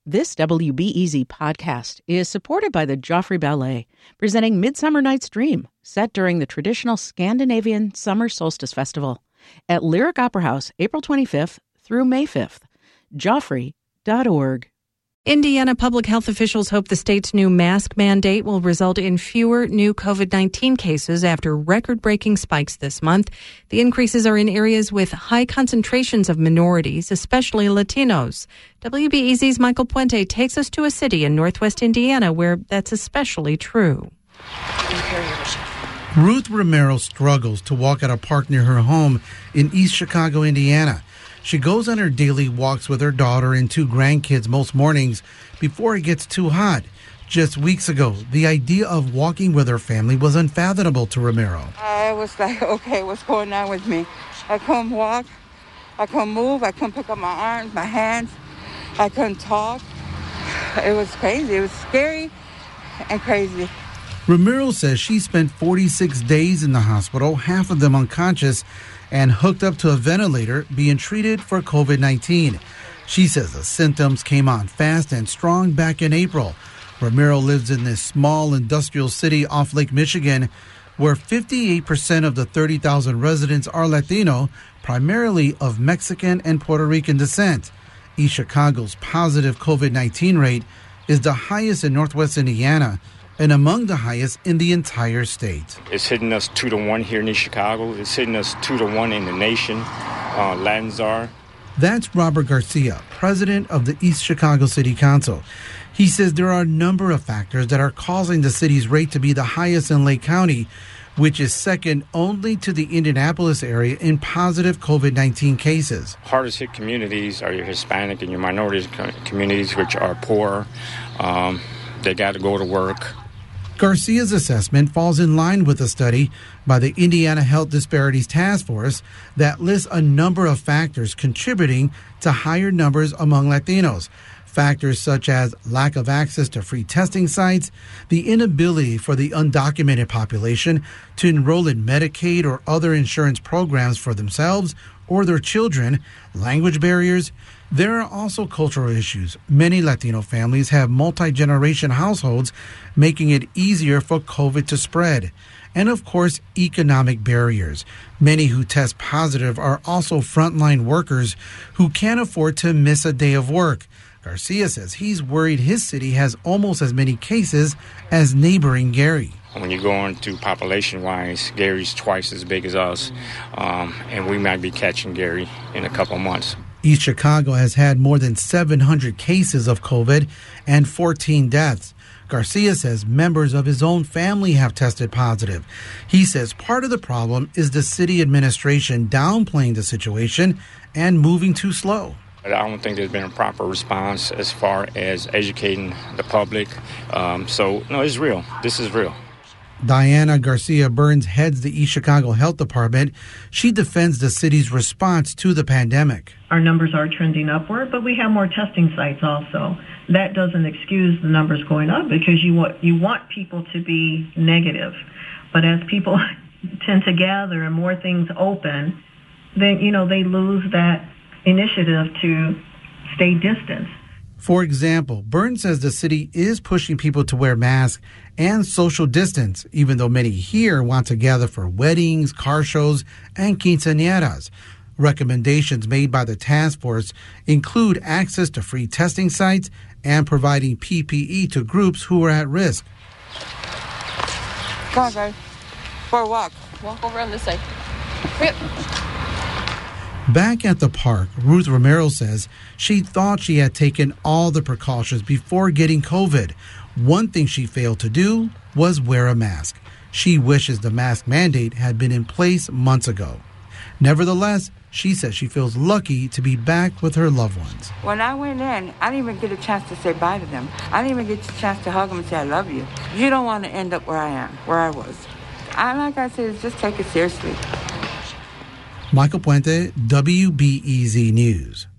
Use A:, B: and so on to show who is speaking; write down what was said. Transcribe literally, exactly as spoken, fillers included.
A: This W B E Z podcast is supported by the Joffrey Ballet, presenting Midsummer Night's Dream, set during the traditional Scandinavian Summer Solstice Festival at Lyric Opera House, April twenty-fifth through May fifth. Joffrey dot org.
B: Indiana public health officials hope the state's new mask mandate will result in fewer new COVID nineteen cases after record-breaking spikes this month. The increases are in areas with high concentrations of minorities, especially Latinos. W B E Z's Michael Puente takes us to a city in northwest Indiana where that's especially true.
C: Ruth Romero struggles to walk at a park near her home in East Chicago, Indiana. She goes on her daily walks with her daughter and two grandkids most mornings before it gets too hot. Just weeks ago, the idea of walking with her family was unfathomable to Romero.
D: I was like, okay, what's going on with me? I couldn't walk, I couldn't move, I couldn't pick up my arms, my hands, I couldn't talk. It was crazy, it was scary and crazy.
C: Romero says she spent forty-six days in the hospital, half of them unconscious, and hooked up to a ventilator being treated for COVID nineteen. She says the symptoms came on fast and strong back in April. Romero lives in this small industrial city off Lake Michigan, where fifty-eight percent of the thirty thousand residents are Latino, primarily of Mexican and Puerto Rican descent. East Chicago's positive COVID nineteen rate is the highest in Northwest Indiana and among the highest in the entire state.
E: It's hitting us two to one here in East Chicago. It's hitting us two to one in the nation. Uh, Lanzar.
C: That's Robert Garcia, president of the East Chicago City Council. He says there are a number of factors that are causing the city's rate to be the highest in Lake County, which is second only to the Indianapolis area in positive COVID nineteen cases.
E: Hardest hit communities are your Hispanic and your minority communities, which are poor. Um, they got to go to work.
C: Garcia's assessment falls in line with a study by the Indiana Health Disparities Task Force that lists a number of factors contributing to higher numbers among Latinos. Factors such as lack of access to free testing sites, the inability for the undocumented population to enroll in Medicaid or other insurance programs for themselves or their children, language barriers. There are also cultural issues. Many Latino families have multi-generation households, making it easier for COVID to spread. And of course, economic barriers. Many who test positive are also frontline workers who can't afford to miss a day of work. Garcia says he's worried his city has almost as many cases as neighboring Gary.
E: When you go into population-wise, Gary's twice as big as us, um, and we might be catching Gary in a couple months.
C: East Chicago has had more than seven hundred cases of COVID and fourteen deaths. Garcia says members of his own family have tested positive. He says part of the problem is the city administration downplaying the situation and moving too slow.
E: I don't think there's been a proper response as far as educating the public. Um, so, no, it's real. This is real.
C: Diana Garcia Burns heads the East Chicago Health Department. She defends the city's response to the pandemic.
F: Our numbers are trending upward, but we have more testing sites also. That doesn't excuse the numbers going up because you want you want people to be negative. But as people tend to gather and more things open, then, you know, they lose that initiative to stay distant.
C: For example, Burns says the city is pushing people to wear masks and social distance, even though many here want to gather for weddings, car shows, and quinceañeras. Recommendations made by the task force include access to free testing sites and providing P P E to groups who are at risk.
D: Come on, guys, for a walk.
G: Walk over on this side. Yep.
C: Back at the park, Ruth Romero says she thought she had taken all the precautions before getting COVID. One thing she failed to do was wear a mask. She wishes the mask mandate had been in place months ago. Nevertheless, she says she feels lucky to be back with her loved ones.
D: When I went in, I didn't even get a chance to say bye to them. I didn't even get a chance to hug them and say I love you. You don't want to end up where I am, where I was. I, like I said, just take it seriously.
C: Michael Puente, W B E Z News.